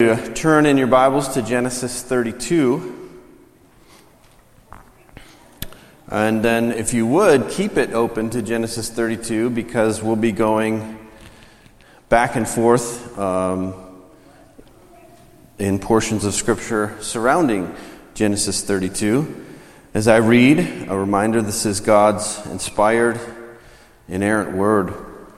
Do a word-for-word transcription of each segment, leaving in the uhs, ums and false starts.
Turn in your Bibles to Genesis thirty-two, and then if you would, keep it open to Genesis thirty-two, because we'll be going back and forth um, in portions of Scripture surrounding Genesis thirty-two. As I read, a reminder, this is God's inspired, inerrant Word.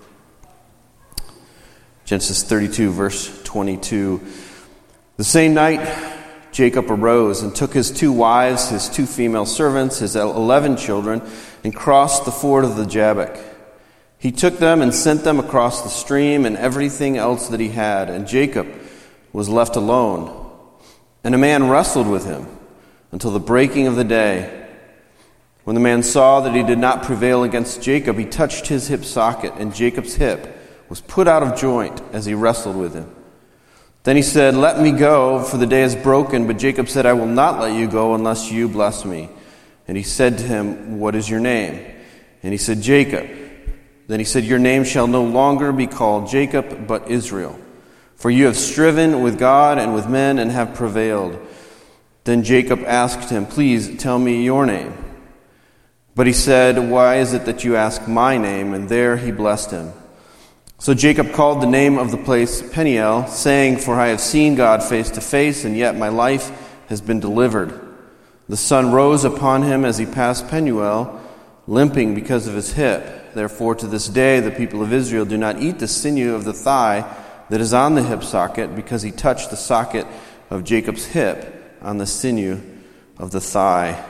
Genesis thirty-two, verse twenty-two. The same night, Jacob arose and took his two wives, his two female servants, his eleven children, and crossed the ford of the Jabbok. He took them and sent them across the stream and everything else that he had, and Jacob was left alone. And a man wrestled with him until the breaking of the day. When the man saw that he did not prevail against Jacob, he touched his hip socket, and Jacob's hip was put out of joint as he wrestled with him. Then he said, "Let me go, for the day is broken." But Jacob said, "I will not let you go unless you bless me." And he said to him, "What is your name?" And he said, "Jacob." Then he said, "Your name shall no longer be called Jacob, but Israel. For you have striven with God and with men and have prevailed." Then Jacob asked him, "Please tell me your name." But he said, "Why is it that you ask my name?" And there he blessed him. So Jacob called the name of the place Peniel, saying, "For I have seen God face to face, and yet my life has been delivered." The sun rose upon him as he passed Penuel, limping because of his hip. Therefore to this day the people of Israel do not eat the sinew of the thigh that is on the hip socket, because he touched the socket of Jacob's hip on the sinew of the thigh.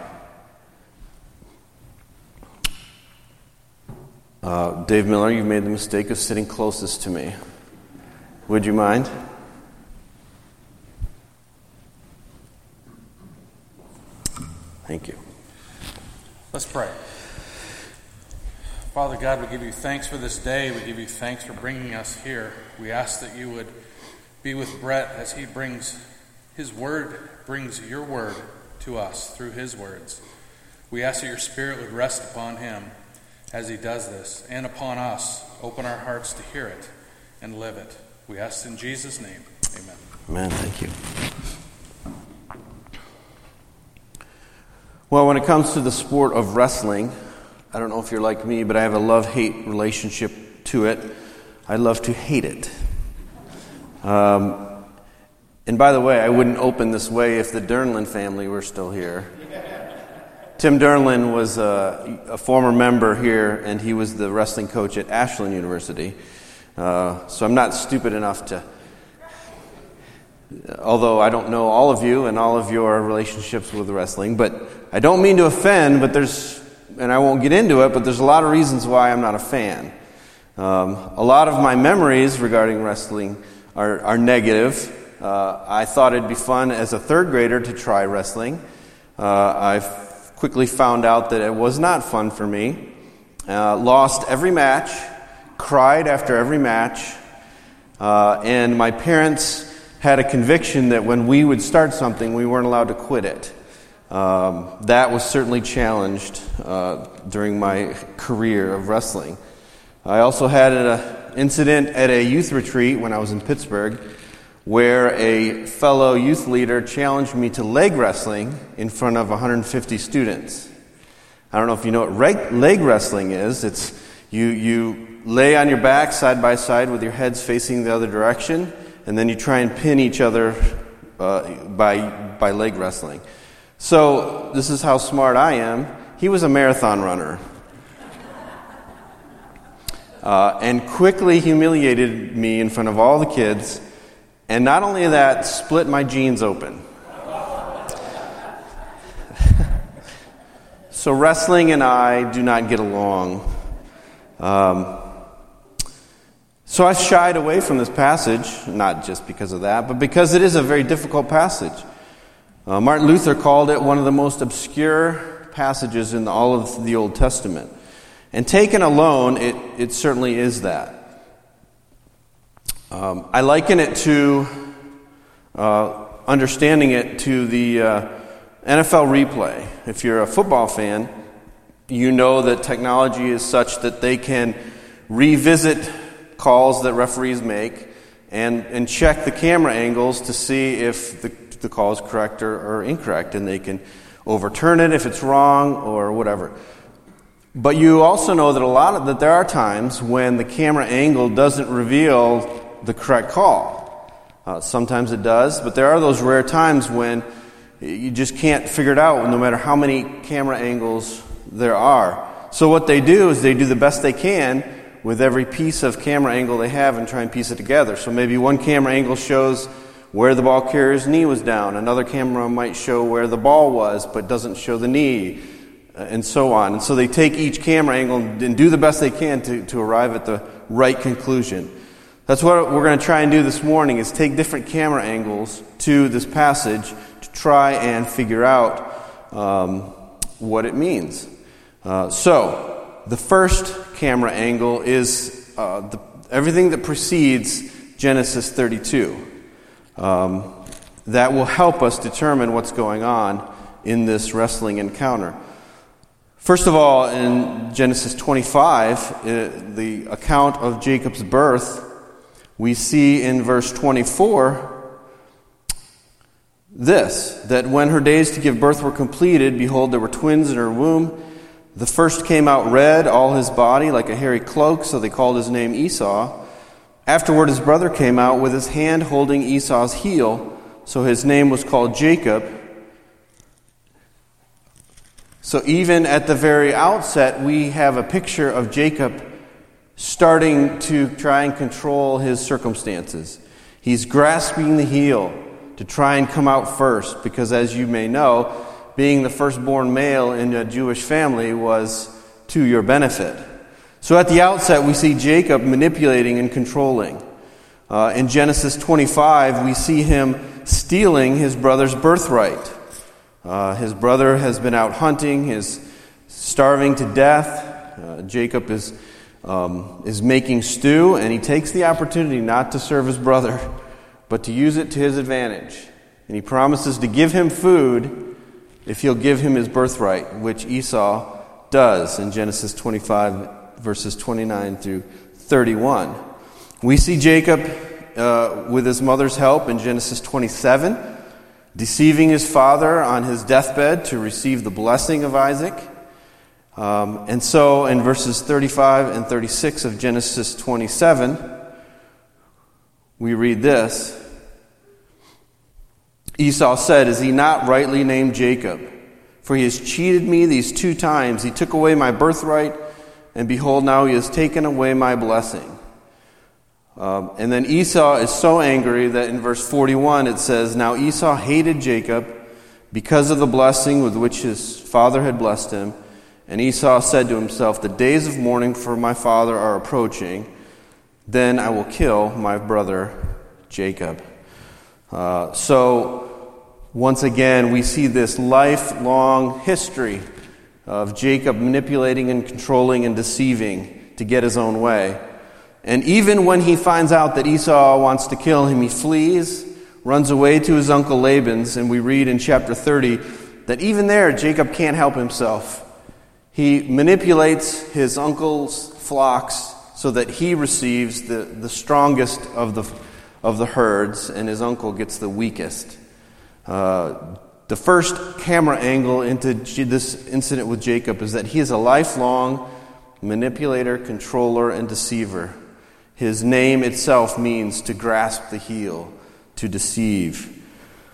Uh, Dave Miller, you made the mistake of sitting closest to me. Would you mind? Thank you. Let's pray. Father God, we give you thanks for this day. We give you thanks for bringing us here. We ask that you would be with Brett as he brings his word, brings your word to us through his words. We ask that your Spirit would rest upon him as he does this, and upon us. Open our hearts to hear it and live it. We ask in Jesus' name. Amen. Amen. Thank you. Well, when it comes to the sport of wrestling, I don't know if you're like me, but I have a love-hate relationship to it. I love to hate it. Um, and by the way, I wouldn't open this way if the Dernlin family were still here. Tim Dernlin was a, a former member here, and he was the wrestling coach at Ashland University. Uh, so I'm not stupid enough to, although I don't know all of you and all of your relationships with wrestling, but I don't mean to offend, but there's, and I won't get into it, but there's a lot of reasons why I'm not a fan. Um, a lot of my memories regarding wrestling are, are negative. Uh, I thought it'd be fun as a third grader to try wrestling. Uh, I've quickly found out that it was not fun for me. Uh, lost every match, cried after every match, uh, and my parents had a conviction that when we would start something, we weren't allowed to quit it. Um, that was certainly challenged uh, during my career of wrestling. I also had an incident at a youth retreat when I was in Pittsburgh, where a fellow youth leader challenged me to leg wrestling in front of one hundred fifty students. I don't know if you know what reg- leg wrestling is. It's you you lay on your back side by side with your heads facing the other direction, and then you try and pin each other uh, by by leg wrestling. So this is how smart I am. He was a marathon runner. Uh, and quickly humiliated me in front of all the kids. And not only that, split my jeans open. So wrestling and I do not get along. Um, so I shied away from this passage, not just because of that, but because it is a very difficult passage. Uh, Martin Luther called it one of the most obscure passages in all of the Old Testament. And taken alone, it, it certainly is that. Um, I liken it to, uh, understanding it to the uh, N F L replay. If you're a football fan, you know that technology is such that they can revisit calls that referees make and, and check the camera angles to see if the, the call is correct or, or incorrect, and they can overturn it if it's wrong or whatever. But you also know that a lot of that there are times when the camera angle doesn't reveal the correct call. Uh, sometimes it does, but there are those rare times when you just can't figure it out, no matter how many camera angles there are. So what they do is they do the best they can with every piece of camera angle they have and try and piece it together. So maybe one camera angle shows where the ball carrier's knee was down. Another camera might show where the ball was, but doesn't show the knee, and so on. And so they take each camera angle and do the best they can to, to arrive at the right conclusion. That's what we're going to try and do this morning, is take different camera angles to this passage to try and figure out um, what it means. Uh, so, the first camera angle is uh, the, everything that precedes Genesis thirty-two. Um, that will help us determine what's going on in this wrestling encounter. First of all, in Genesis twenty-five, uh, the account of Jacob's birth, we see in verse twenty-four this, that when her days to give birth were completed, behold, there were twins in her womb. The first came out red, all his body like a hairy cloak, so they called his name Esau. Afterward, his brother came out with his hand holding Esau's heel, so his name was called Jacob. So even at the very outset, we have a picture of Jacob starting to try and control his circumstances. He's grasping the heel to try and come out first, because as you may know, being the firstborn male in a Jewish family was to your benefit. So at the outset, we see Jacob manipulating and controlling. Uh, in Genesis twenty-five, we see him stealing his brother's birthright. Uh, his brother has been out hunting, is starving to death. Uh, Jacob is um, is making stew, and he takes the opportunity not to serve his brother, but to use it to his advantage. And he promises to give him food if he'll give him his birthright, which Esau does in Genesis twenty-five, verses twenty-nine through thirty-one. We see Jacob, uh, with his mother's help in Genesis twenty-seven, deceiving his father on his deathbed to receive the blessing of Isaac. Um, and so in verses thirty-five and thirty-six of Genesis twenty-seven, we read this. Esau said, "Is he not rightly named Jacob? For he has cheated me these two times. He took away my birthright, and behold, now he has taken away my blessing." Um, and then Esau is so angry that in verse forty-one it says, "Now Esau hated Jacob because of the blessing with which his father had blessed him. And Esau said to himself, 'The days of mourning for my father are approaching. Then I will kill my brother Jacob.'" Uh, so, once again, we see this lifelong history of Jacob manipulating and controlling and deceiving to get his own way. And even when he finds out that Esau wants to kill him, he flees, runs away to his uncle Laban's, and we read in chapter thirty that even there Jacob can't help himself. He manipulates his uncle's flocks so that he receives the, the strongest of the of the herds, and his uncle gets the weakest. Uh, the first camera angle into this incident with Jacob is that he is a lifelong manipulator, controller, and deceiver. His name itself means to grasp the heel, to deceive.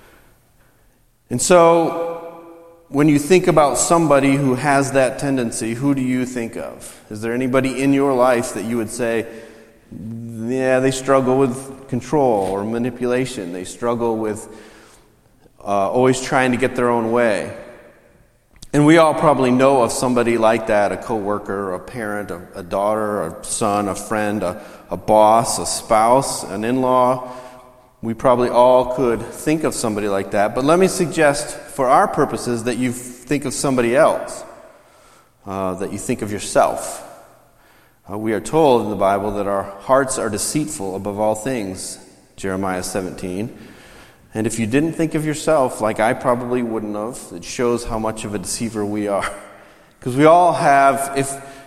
And so, when you think about somebody who has that tendency, who do you think of? Is there anybody in your life that you would say, yeah, they struggle with control or manipulation. They struggle with uh, always trying to get their own way. And we all probably know of somebody like that, a coworker, a parent, a, a daughter, a son, a friend, a, a boss, a spouse, an in-law. We probably all could think of somebody like that. But let me suggest, for our purposes, that you think of somebody else, uh, that you think of yourself. Uh, we are told in the Bible that our hearts are deceitful above all things, Jeremiah seventeen. And if you didn't think of yourself, like I probably wouldn't have, it shows how much of a deceiver we are. Because we all have, if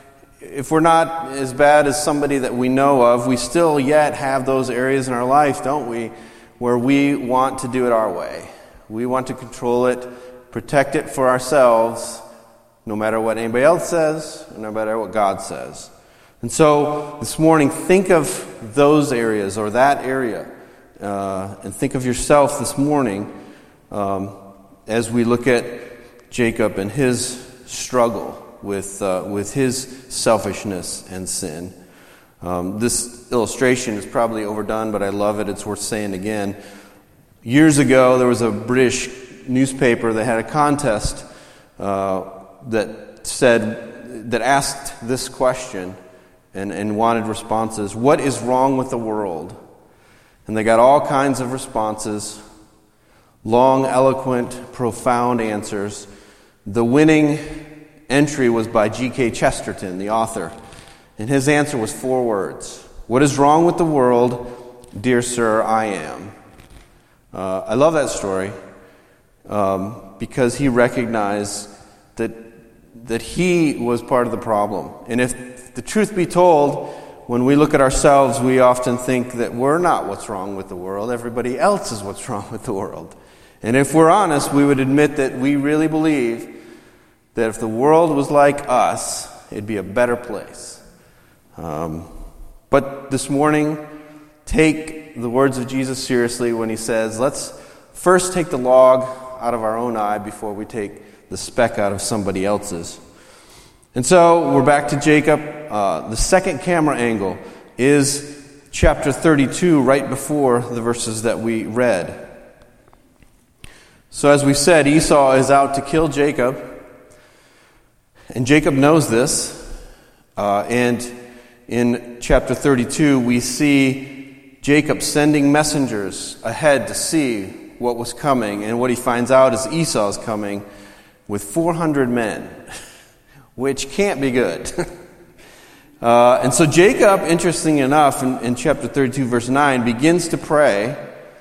if we're not as bad as somebody that we know of, we still yet have those areas in our life, don't we, where we want to do it our way. We want to control it, protect it for ourselves, no matter what anybody else says, no matter what God says. And so this morning, think of those areas or that area, uh, and think of yourself this morning um, as we look at Jacob and his struggle with uh, with his selfishness and sin. Um, this illustration is probably overdone, but I love it. It's worth saying again. Years ago, there was a British newspaper that had a contest uh, that said that asked this question and, and wanted responses: what is wrong with the world? And they got all kinds of responses, long, eloquent, profound answers. The winning entry was by G K Chesterton, the author, and his answer was four words: what is wrong with the world, dear sir, I am. Uh, I love that story um, because he recognized that that he was part of the problem. And if the truth be told, when we look at ourselves, we often think that we're not what's wrong with the world. Everybody else is what's wrong with the world. And if we're honest, we would admit that we really believe that if the world was like us, it'd be a better place. Um, but this morning, take the words of Jesus seriously when he says, let's first take the log out of our own eye before we take the speck out of somebody else's. And so we're back to Jacob. Uh, the second camera angle is chapter thirty-two, right before the verses that we read. So as we said, Esau is out to kill Jacob. And Jacob knows this, uh, and in chapter thirty-two, we see Jacob sending messengers ahead to see what was coming, and what he finds out is Esau is coming with four hundred men, which can't be good. uh, and so Jacob, interesting enough, in, in chapter thirty-two, verse nine, begins to pray,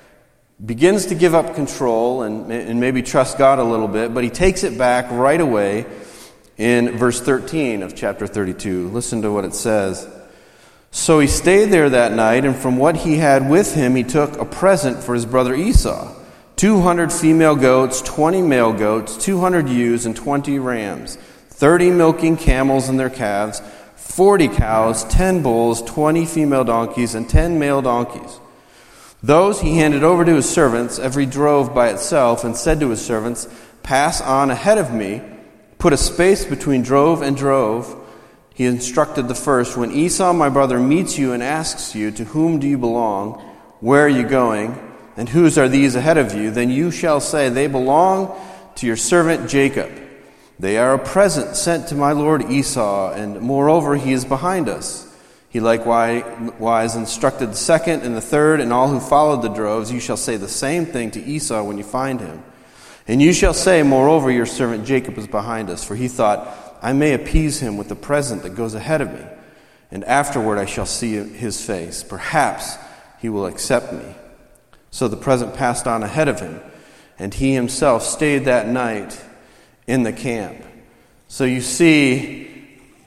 begins to give up control and, and maybe trust God a little bit, but he takes it back right away. In verse thirteen of chapter thirty-two, listen to what it says. So he stayed there that night, and from what he had with him, he took a present for his brother Esau: two hundred female goats, twenty male goats, two hundred ewes, and twenty rams, thirty milking camels and their calves, forty cows, ten bulls, twenty female donkeys, and ten male donkeys. Those he handed over to his servants, every drove by itself, and said to his servants, pass on ahead of me. Put a space between drove and drove. He instructed the first, when Esau, my brother, meets you and asks you, to whom do you belong? Where are you going? And whose are these ahead of you? Then you shall say, they belong to your servant Jacob. They are a present sent to my lord Esau, and moreover he is behind us. He likewise instructed the second and the third, and all who followed the droves. You shall say the same thing to Esau when you find him. And you shall say, moreover, your servant Jacob is behind us, for he thought, I may appease him with the present that goes ahead of me, and afterward I shall see his face. Perhaps he will accept me. So the present passed on ahead of him, and he himself stayed that night in the camp. So you see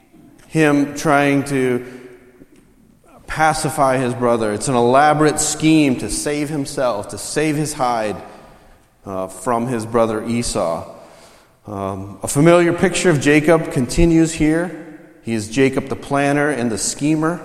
him trying to pacify his brother. It's an elaborate scheme to save himself, to save his hide Uh, from his brother Esau. Um, a familiar picture of Jacob continues here. He is Jacob the planner and the schemer.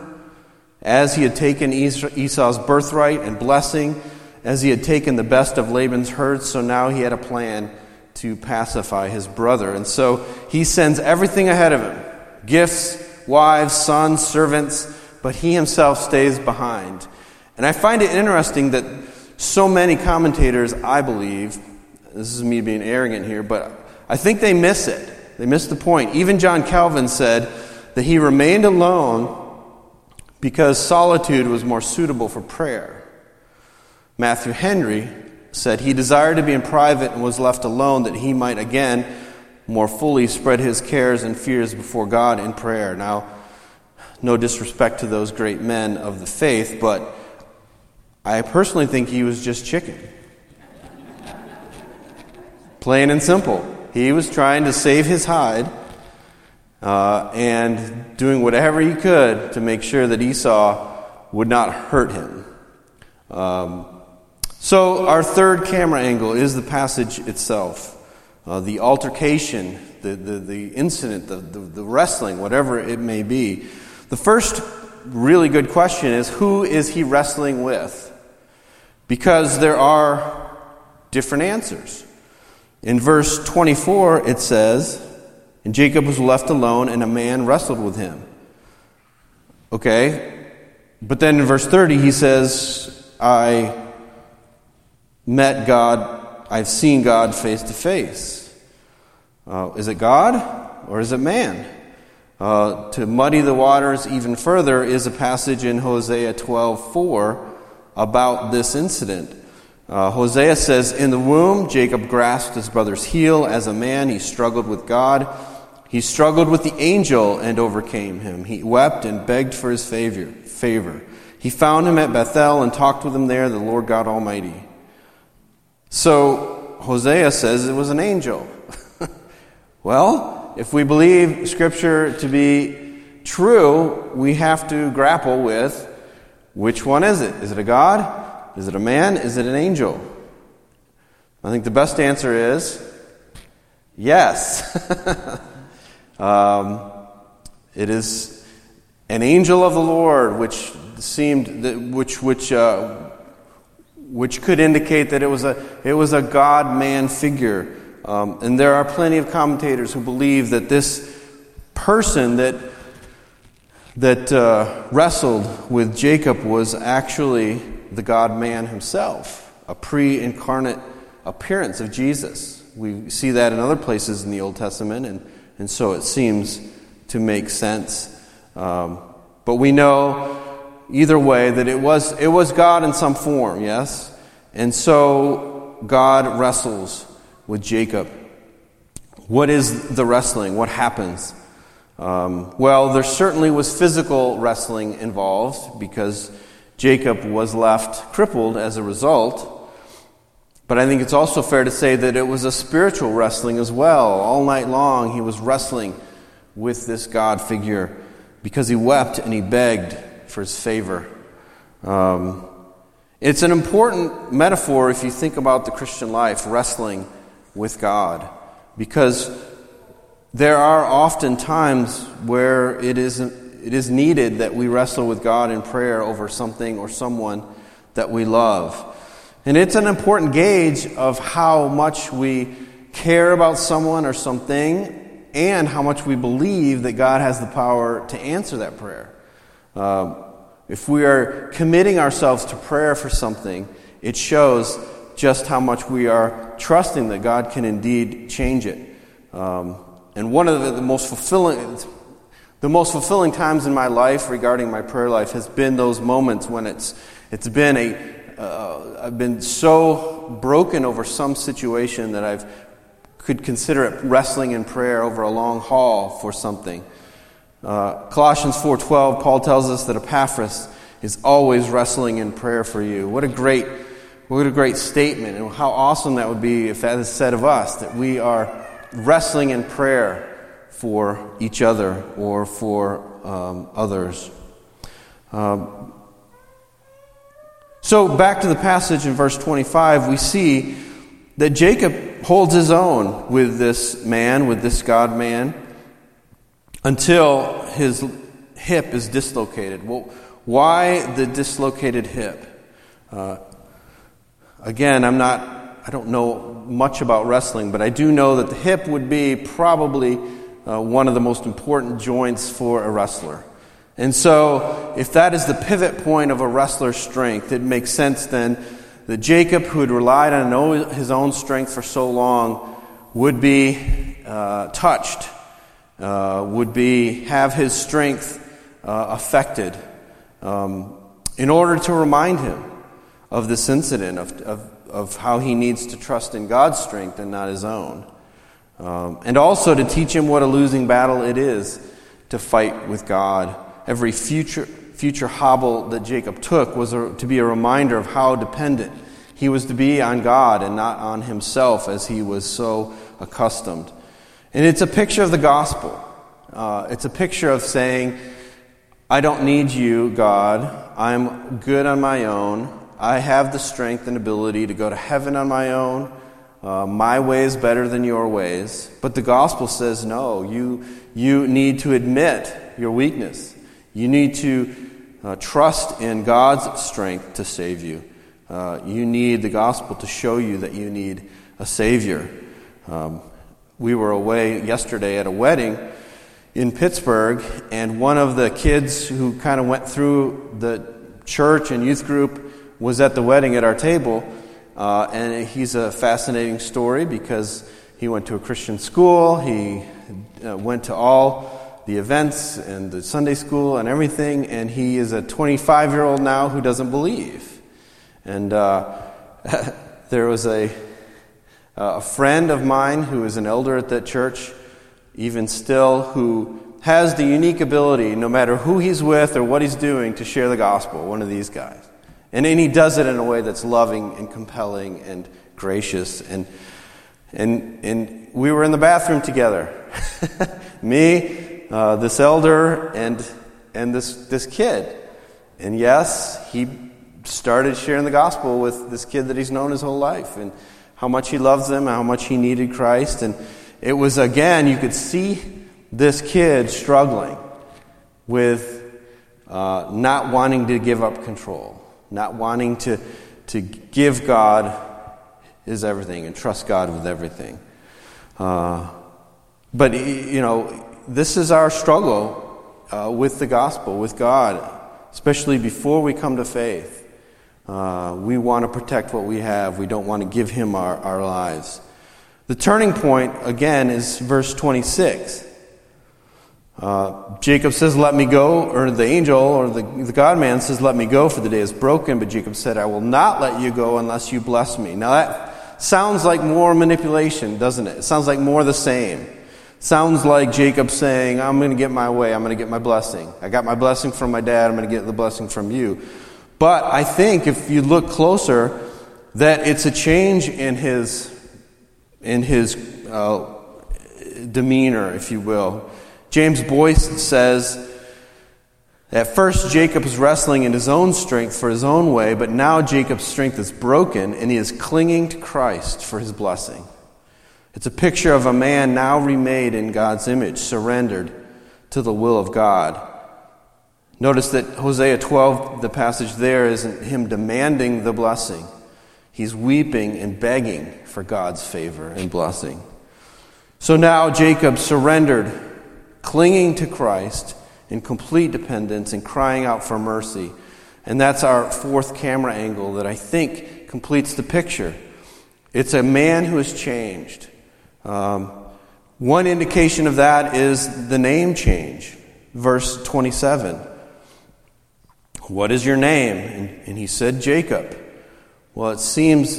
As he had taken Esau's birthright and blessing, as he had taken the best of Laban's herds, so now he had a plan to pacify his brother. And so he sends everything ahead of him: gifts, wives, sons, servants, but he himself stays behind. And I find it interesting that so many commentators, I believe, this is me being arrogant here, but I think they miss it. They miss the point. Even John Calvin said that he remained alone because solitude was more suitable for prayer. Matthew Henry said he desired to be in private and was left alone that he might again more fully spread his cares and fears before God in prayer. Now, no disrespect to those great men of the faith, but I personally think he was just chicken. Plain and simple. He was trying to save his hide, uh, and doing whatever he could to make sure that Esau would not hurt him. Um, so our third camera angle is the passage itself, uh, the altercation, the, the, the incident, the, the, the wrestling, whatever it may be. The first really good question is, who is he wrestling with? Because there are different answers. In verse twenty-four, it says, and Jacob was left alone, and a man wrestled with him. Okay, but then in verse thirty, he says, I met God, I've seen God face to face. Uh, is it God or is it man? Uh, to muddy the waters even further is a passage in Hosea twelve four about this incident. Uh, Hosea says, in the womb, Jacob grasped his brother's heel. As a man, he struggled with God. He struggled with the angel and overcame him. He wept and begged for his favor. favor. He found him at Bethel and talked with him there, the Lord God Almighty. So Hosea says it was an angel. Well, if we believe Scripture to be true, we have to grapple with, which one is it? Is it a God? Is it a man? Is it an angel? I think the best answer is yes. um, it is an angel of the Lord, which seemed that, which which uh, which could indicate that it was a it was a God-man figure. Um, and there are plenty of commentators who believe that this person that that uh, wrestled with Jacob was actually the God-man himself, a pre-incarnate appearance of Jesus. We see that in other places in the Old Testament, and, and so it seems to make sense. Um, but we know either way that it was it was God in some form, yes? And so God wrestles with Jacob. What is the wrestling? What happens? Um, well, there certainly was physical wrestling involved because Jacob was left crippled as a result. But I think it's also fair to say that it was a spiritual wrestling as well. All night long he was wrestling with this God figure because he wept and he begged for his favor. Um, it's an important metaphor if you think about the Christian life, wrestling with God, because there are often times where it is it is needed that we wrestle with God in prayer over something or someone that we love. And it's an important gauge of how much we care about someone or something and how much we believe that God has the power to answer that prayer. Um, if we are committing ourselves to prayer for something, it shows just how much we are trusting that God can indeed change it. Um, and one of the, the most fulfilling, the most fulfilling times in my life regarding my prayer life has been those moments when it's it's been a uh, I've been so broken over some situation that I've could consider it wrestling in prayer over a long haul for something. Uh, Colossians four twelve, Paul tells us that Epaphras is always wrestling in prayer for you. What a great What a great statement, and how awesome that would be if that is said of us, that we are wrestling in prayer for each other or for um, others. Um, so back to the passage in verse twenty-five, we see that Jacob holds his own with this man, with this God-man, until his hip is dislocated. Well, why the dislocated hip? Uh, Again, I'm not, I don't know much about wrestling, but I do know that the hip would be probably uh, one of the most important joints for a wrestler. And so, if that is the pivot point of a wrestler's strength, it makes sense then that Jacob, who had relied on his own strength for so long, would be uh, touched, uh, would be, have his strength uh, affected, um, in order to remind him of this incident, of, of of how he needs to trust in God's strength and not his own. Um, and also to teach him what a losing battle it is to fight with God. Every future future hobble that Jacob took was a, to be a reminder of how dependent he was to be on God and not on himself as he was so accustomed. And it's a picture of the gospel. Uh, it's a picture of saying, I don't need you, God. I'm good on my own. I have the strength and ability to go to heaven on my own. Uh, my way is better than your ways. But the gospel says, no, you, you need to admit your weakness. You need to uh, trust in God's strength to save you. Uh, you need the gospel to show you that you need a Savior. Um, we were away yesterday at a wedding in Pittsburgh, and one of the kids who kind of went through the church and youth group was at the wedding at our table, uh, and he's a fascinating story because he went to a Christian school, he uh, went to all the events and the Sunday school and everything, and he is a twenty-five-year-old now who doesn't believe. And uh, there was a, a friend of mine who is an elder at that church, even still, who has the unique ability, no matter who he's with or what he's doing, to share the gospel, one of these guys. And then he does it in a way that's loving and compelling and gracious. And and and we were in the bathroom together. Me, uh, this elder, and and this, this kid. And yes, he started sharing the gospel with this kid that he's known his whole life, and how much he loves him, how much he needed Christ. And it was, again, you could see this kid struggling with uh, not wanting to give up control, not wanting to, to give God his everything and trust God with everything. Uh, but, you know, this is our struggle uh, with the gospel, with God, especially before we come to faith. Uh, we want to protect what we have. We don't want to give him our, our lives. The turning point, again, is verse twenty-six. Uh, Jacob says, let me go, or the angel, or the, the God-man says, let me go, for the day is broken. But Jacob said, I will not let you go unless you bless me. Now that sounds like more manipulation, doesn't it? It sounds like more the same. It sounds like Jacob saying, I'm going to get my way, I'm going to get my blessing. I got my blessing from my dad, I'm going to get the blessing from you. But I think if you look closer, that it's a change in his in his uh, demeanor, if you will. James Boyce says, at first Jacob is wrestling in his own strength for his own way, but now Jacob's strength is broken and he is clinging to Christ for his blessing. It's a picture of a man now remade in God's image, surrendered to the will of God. Notice that Hosea twelve, the passage there, isn't him demanding the blessing. He's weeping and begging for God's favor and blessing. So now Jacob surrendered, clinging to Christ in complete dependence and crying out for mercy. And that's our fourth camera angle that I think completes the picture. It's a man who has changed. Um, one indication of that is the name change. Verse twenty-seven. What is your name? And, and he said, Jacob. Well, it seems,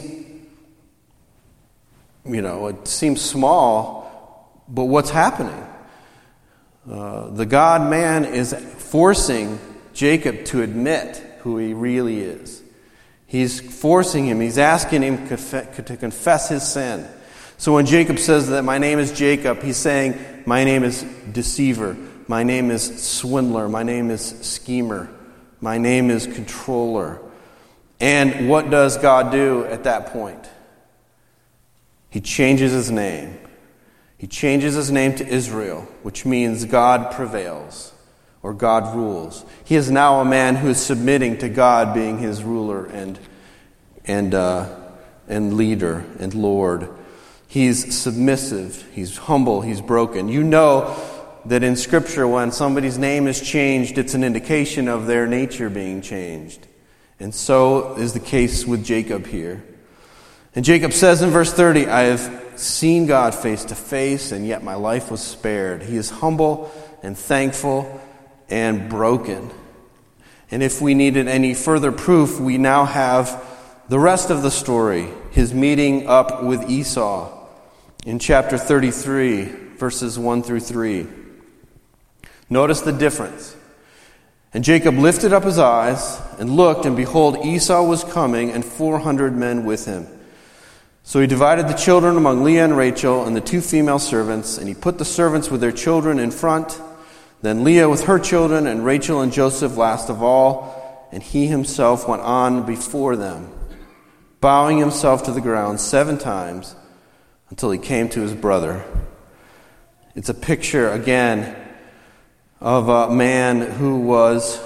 you know, it seems small, but what's happening? Uh, the God-man is forcing Jacob to admit who he really is. He's forcing him, he's asking him to confess his sin. So when Jacob says that my name is Jacob, he's saying my name is deceiver, my name is swindler, my name is schemer, my name is controller. And what does God do at that point? He changes his name. He changes his name to Israel, which means God prevails, or God rules. He is now a man who is submitting to God being his ruler and and uh, and leader and Lord. He's submissive, he's humble, he's broken. You know that in Scripture, when somebody's name is changed, it's an indication of their nature being changed. And so is the case with Jacob here. And Jacob says in verse thirty, I have seen God face to face, and yet my life was spared. He is humble and thankful and broken. And if we needed any further proof, we now have the rest of the story, his meeting up with Esau in chapter thirty-three, verses one through three. Notice the difference. And Jacob lifted up his eyes and looked, and behold, Esau was coming, and four hundred men with him. So he divided the children among Leah and Rachel and the two female servants, and he put the servants with their children in front, then Leah with her children, and Rachel and Joseph last of all, and he himself went on before them, bowing himself to the ground seven times until he came to his brother. It's a picture, again, of a man who was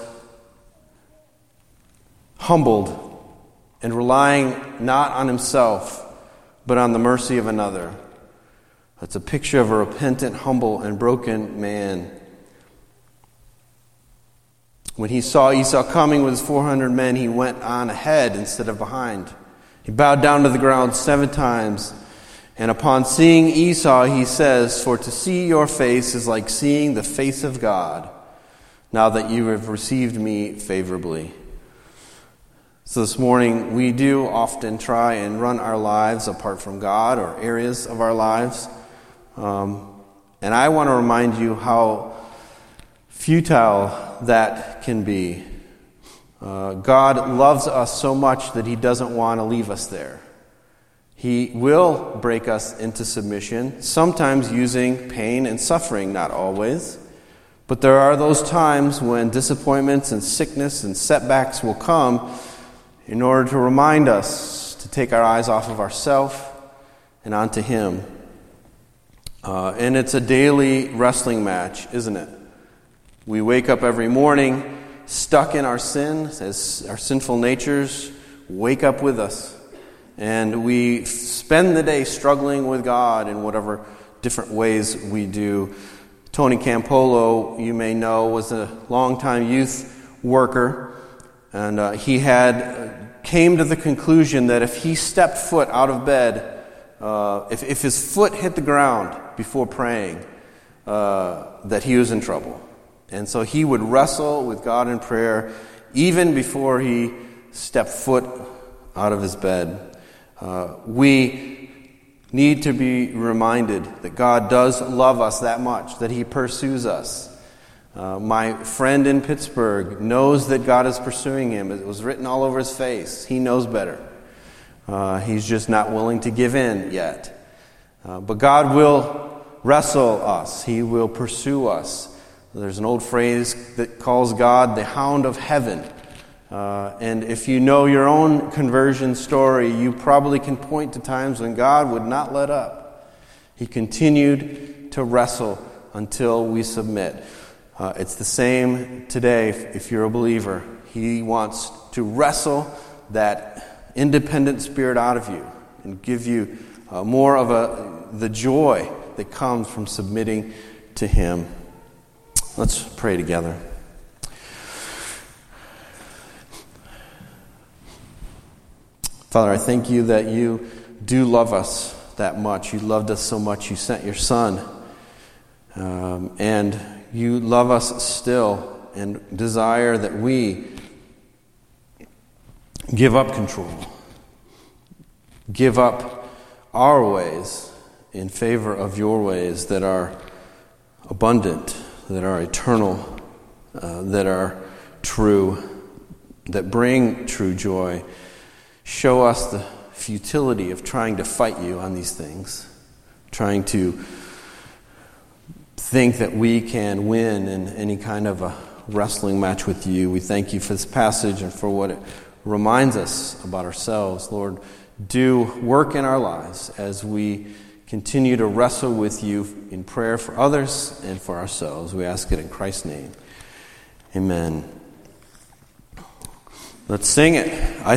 humbled and relying not on himself, but on the mercy of another. It's a picture of a repentant, humble, and broken man. When he saw Esau coming with his four hundred men, he went on ahead instead of behind. He bowed down to the ground seven times, and upon seeing Esau, he says, "For to see your face is like seeing the face of God, now that you have received me favorably." So this morning, we do often try and run our lives apart from God, or areas of our lives. Um, and I want to remind you how futile that can be. Uh, God loves us so much that he doesn't want to leave us there. He will break us into submission, sometimes using pain and suffering, not always. But there are those times when disappointments and sickness and setbacks will come in order to remind us to take our eyes off of ourselves and onto him. Uh, and it's a daily wrestling match, isn't it? We wake up every morning stuck in our sin, as our sinful natures wake up with us. And we spend the day struggling with God in whatever different ways we do. Tony Campolo, you may know, was a longtime youth worker. And uh, he had uh, came to the conclusion that if he stepped foot out of bed, uh, if, if his foot hit the ground before praying, uh, that he was in trouble. And so he would wrestle with God in prayer even before he stepped foot out of his bed. Uh, we need to be reminded that God does love us that much, that he pursues us. Uh, my friend in Pittsburgh knows that God is pursuing him. It was written all over his face. He knows better. Uh, he's just not willing to give in yet. Uh, but God will wrestle us. He will pursue us. There's an old phrase that calls God the hound of heaven. Uh, and if you know your own conversion story, you probably can point to times when God would not let up. He continued to wrestle until we submit. Uh, it's the same today if you're a believer. He wants to wrestle that independent spirit out of you and give you uh, more of a the joy that comes from submitting to him. Let's pray together. Father, I thank you that you do love us that much. You loved us so much you sent your Son. Um, and you love us still and desire that we give up control, give up our ways in favor of your ways that are abundant, that are eternal, uh, that are true, that bring true joy. Show us the futility of trying to fight you on these things, trying to think that we can win in any kind of a wrestling match with you. We thank you for this passage and for what it reminds us about ourselves. Lord, do work in our lives as we continue to wrestle with you in prayer for others and for ourselves. We ask it in Christ's name. Amen. Let's sing it. I